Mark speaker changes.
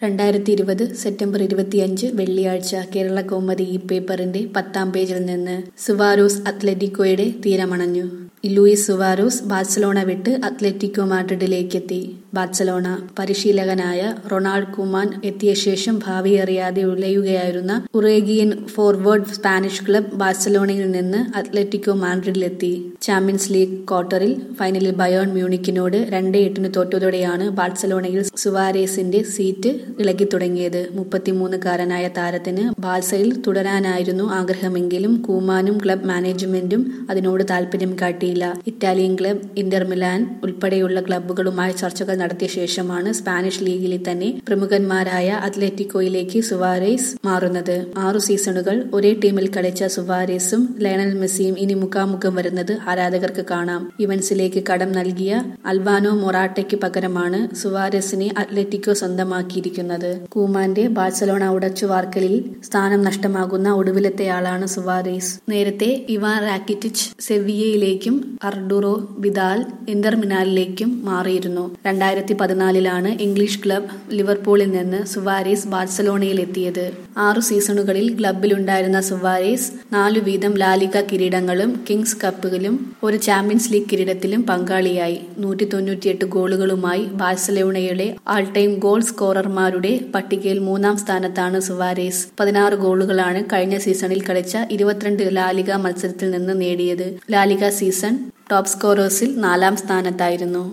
Speaker 1: 2020 September 25 വെള്ളിയാഴ്ച കേരളകൗമുദി ഈ പേപ്പറിന്റെ 10-ാം പേജിൽ നിന്ന് സുവാരേസ് അത്ലറ്റിക്കോയുടെ തീരമണഞ്ഞു. ലൂയിസ് സുവാരേസ് ബാഴ്സലോണ വിട്ട് അത്ലറ്റിക്കോ മാഡ്രിഡിലേക്കെത്തി. ബാഴ്സലോണ പരിശീലകനായ റൊണാൾഡ് കുമാൻ എത്തിയ ശേഷം ഭാവിയറിയാതെ ഉലയുകയായിരുന്ന ഉറുഗ്വേയിയൻ ഫോർവേഡ് സ്പാനിഷ് ക്ലബ് ബാഴ്സലോണയിൽ നിന്ന് അത്ലറ്റിക്കോ മാഡ്രിഡിലെത്തി. ചാമ്പ്യൻസ് ലീഗ് ക്വാർട്ടറിൽ ഫൈനലിൽ ബയേൺ മ്യൂണിക്കിനോട് 2-8 തോറ്റതോടെയാണ് ബാഴ്സലോണയിൽ സുവാരേസിന്റെ സീറ്റ് ഇളകിത്തുടങ്ങിയത്. 33-കാരനായ താരത്തിന് ബാഴ്സയിൽ തുടരാനായിരുന്നു ആഗ്രഹമെങ്കിലും കുമാനും ക്ലബ് മാനേജ്മെന്റും അതിനോട് താൽപര്യം കാട്ടിയില്ല. ഇറ്റാലിയൻ ക്ലബ് ഇന്റർ മിലാൻ ഉൾപ്പെടെയുള്ള ക്ലബ്ബുകളുമായി ചർച്ചകൾ നടത്തിയ ശേഷമാണ് സ്പാനിഷ് ലീഗിലെ തന്നെ പ്രമുഖന്മാരായ അത്ലറ്റിക്കോയിലേക്ക് സുവാരേസ് മാറുന്നത്. 6 സീസണുകൾ ഒരേ ടീമിൽ കളിച്ച സുവാരേസും ലയണൽ മെസ്സിയും ഇനി മുഖാമുഖം വരുന്നത് ആരാധകർക്ക് കാണാം. ഇവൻസിലേക്ക് കടം നൽകിയ അൽവാനോ മൊറാട്ടയ്ക്ക് പകരമാണ് സുവാരേസിനെ അത്ലറ്റിക്കോ സ്വന്തമാക്കിയിരിക്കുന്നത്. കുമാന്റെ ബാഴ്സലോണ ഉടച്ചുവാർക്കലിൽ സ്ഥാനം നഷ്ടമാകുന്ന ഒടുവിലത്തെയാളാണ് സുവാരേസ്. നേരത്തെ ഇവാൻ റാക്കിറ്റിച്ച് സെവിയ്യയിലേക്കും അർഡുറോ വിദാൽ ഇന്റർ മിലാനിലേക്കും മാറിയിരുന്നു. 2014 ഇംഗ്ലീഷ് ക്ലബ് ലിവർപൂളിൽ നിന്ന് സുവാരേസ് ബാഴ്സലോണയിലെത്തിയത്. 6 സീസണുകളിൽ ക്ലബിലുണ്ടായിരുന്ന സുവാരേസ് 4 വീതം ലാലിഗ കിരീടങ്ങളും കിങ്സ് കപ്പിലും ഒരു ചാമ്പ്യൻസ് ലീഗ് കിരീടത്തിലും പങ്കാളിയായി. 198 ഗോളുകളുമായി ബാഴ്സലോണയുടെ ആൾ ടൈം ഗോൾ സ്കോറർമാരുടെ പട്ടികയിൽ 3-ാം സ്ഥാനത്താണ് സുവാരേസ്. 16 ഗോളുകളാണ് കഴിഞ്ഞ സീസണിൽ കളിച്ച 22 ലാലിഗ മത്സരത്തിൽ നിന്ന് നേടിയത്. ലാലിഗ സീസൺ ടോപ്പ് സ്കോറേഴ്സിൽ 4-ാം സ്ഥാനത്തായിരുന്നു.